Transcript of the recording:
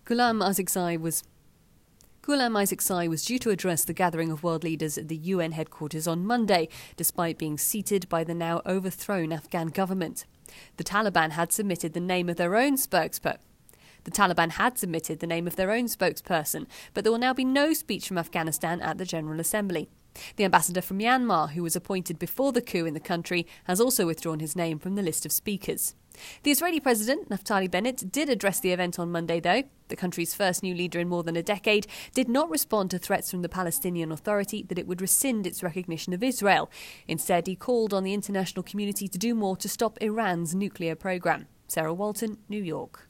Ghulam Isaaqzai was due to address the gathering of world leaders at the UN headquarters on Monday, despite being seated by the now overthrown Afghan government. The Taliban had submitted the name of their own spokesperson, but there will now be no speech from Afghanistan at the General Assembly. The ambassador from Myanmar, who was appointed before the coup in the country, has also withdrawn his name from the list of speakers. The Israeli President, Naftali Bennett, did address the event on Monday, though. The country's first new leader in more than a decade did not respond to threats from the Palestinian Authority that it would rescind its recognition of Israel. Instead, he called on the international community to do more to stop Iran's nuclear program. Sarah Walton, New York.